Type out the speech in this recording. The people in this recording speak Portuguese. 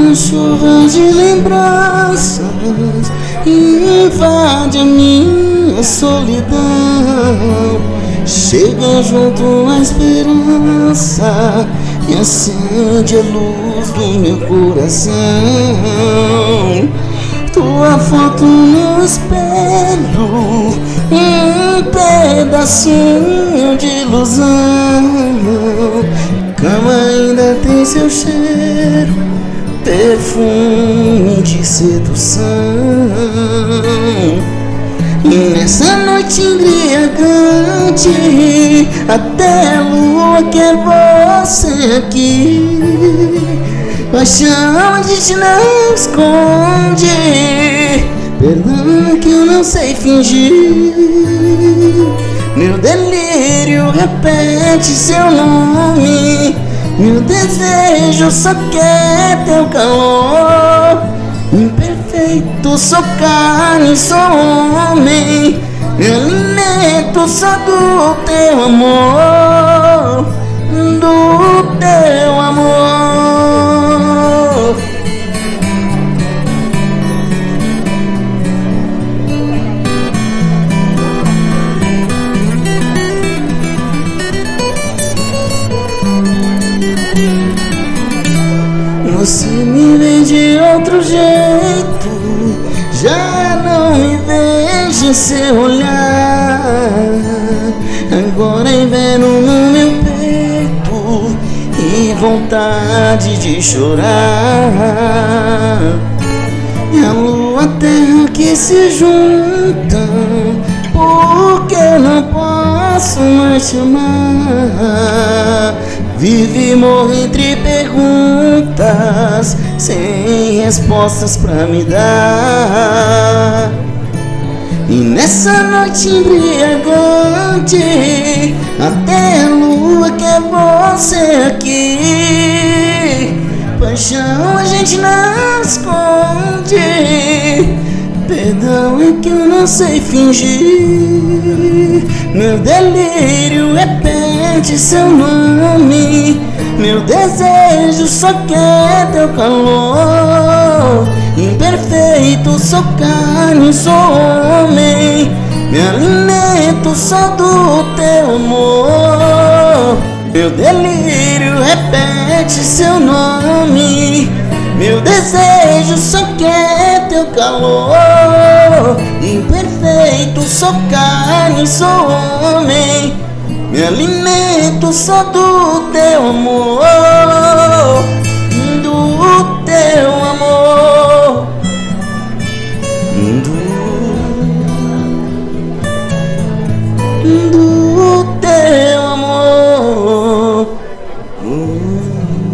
Uma chuva de lembranças invade a minha solidão. Chega junto a esperança e acende a luz do meu coração. Tua foto no espelho, um pedacinho de ilusão. Cama ainda tem seu cheiro, perfume de sedução. E nessa noite embriagante, até a lua quer você aqui. Paixão a gente não esconde, perdão que eu não sei fingir. Meu delírio repete seu nome, meu desejo só quer teu calor. Imperfeito, sou carne, sou homem, me alimento só do teu amor, do teu amor. Você me vê de outro jeito, já não me vejo em seu olhar. Agora inverno no meu peito e vontade de chorar. E a lua e a terra que se juntam, porque não posso mais te amar. Vive e morre entre perguntas, sem respostas pra me dar. E nessa noite embriagante, até a lua quer você aqui. Paixão a gente não esconde, perdão é que eu não sei fingir. Meu delírio repete seu nome, meu desejo só quer teu calor. Imperfeito, sou carne, sou homem, me alimento só do teu amor. Meu delírio repete seu nome, meu desejo só quer teu calor. Imperfeito, sou carne, sou homem, me alimento só do teu amor, do teu amor, do teu amor.